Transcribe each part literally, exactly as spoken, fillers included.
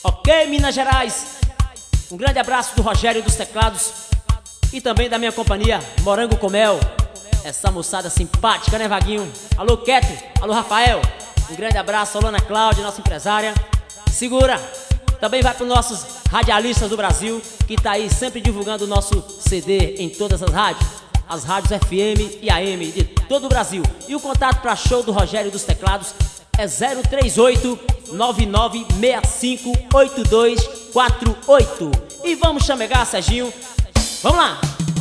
Ok, Minas Gerais? Um grande abraço do Rogério dos teclados e também da minha companhia Morango com Mel. Essa moçada simpática, né, Vaguinho? Alô, Keto. Alô, Rafael. Um grande abraço, alô, Ana Cláudia, nossa empresária. Segura. Também vai para os nossos radialistas do Brasil, que tá aí sempre divulgando o nosso C D em todas as rádios, as rádios F M e A M de todo o Brasil. E o contato para show do Rogério dos teclados é zero três oito, nove nove seis cinco, oito dois quatro oito. E vamos chamegar, Serginho. Vamos lá!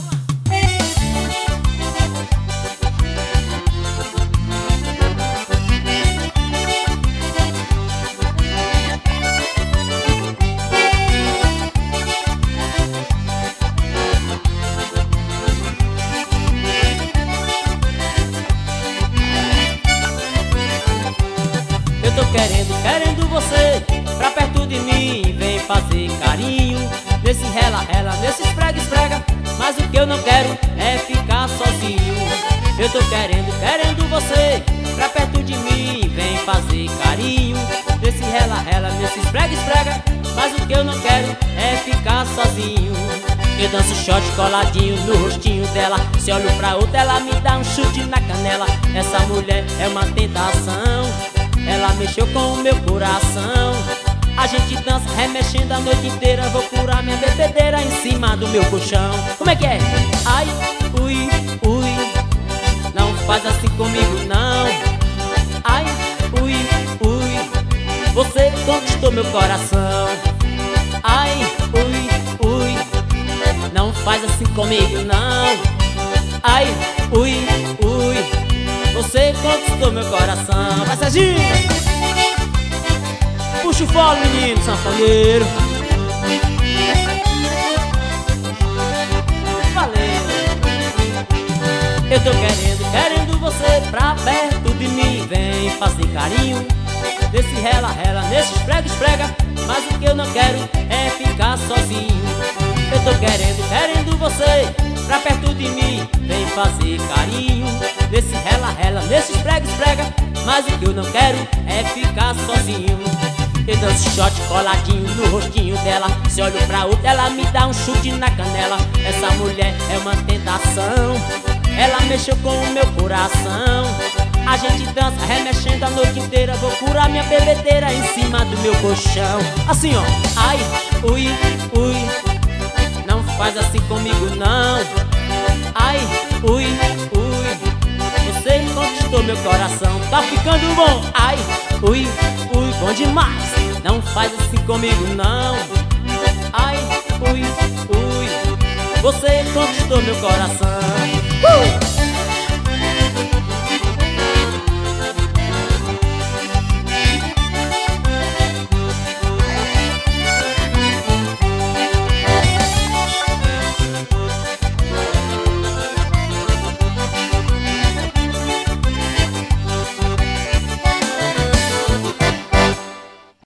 Eu tô querendo, querendo você pra perto de mim. Vem fazer carinho nesse rela-rela, nesse esfrega-esfrega. Mas o que eu não quero é ficar sozinho. Eu tô querendo, querendo você pra perto de mim. Vem fazer carinho nesse rela-rela, nesse esfrega-esfrega. Mas o que eu não quero é ficar sozinho. Eu danço shot coladinho no rostinho dela. Se olho pra outra ela me dá um chute na canela. Essa mulher é uma tentação, ela mexeu com o meu coração. A gente dança remexendo a noite inteira. Vou curar minha bebedeira em cima do meu colchão. Como é que é? Ai, ui, ui, não faz assim comigo não. Ai, ui, ui, você conquistou meu coração. Ai, ui, ui, não faz assim comigo não. Ai, ui, ui, você conquistou meu coração. Vai, Serginho! Puxa o fole, menino sanfoneiro. Valeu! Eu tô querendo, querendo você pra perto de mim. Vem fazer carinho nesse rela-rela, nesse esfrega-esfrega. Mas o que eu não quero é ficar sozinho. Eu tô querendo, querendo você pra perto de mim. Vem fazer carinho nesse rela-rela, nesse esfrega-esfrega. Mas o que eu não quero é ficar sozinho. Eu danço shot coladinho no rostinho dela. Se olho pra outra ela me dá um chute na canela. Essa mulher é uma tentação, ela mexeu com o meu coração. A gente dança remexendo a noite inteira. Vou curar minha bebedeira em cima do meu colchão. Assim ó, ai, ui, ui, não faz assim comigo não. Ai, ui, ui, você conquistou meu coração. Tá ficando bom. Ai, ui, ui, bom demais. Não faz assim comigo não. Ai, ui, ui, você conquistou meu coração.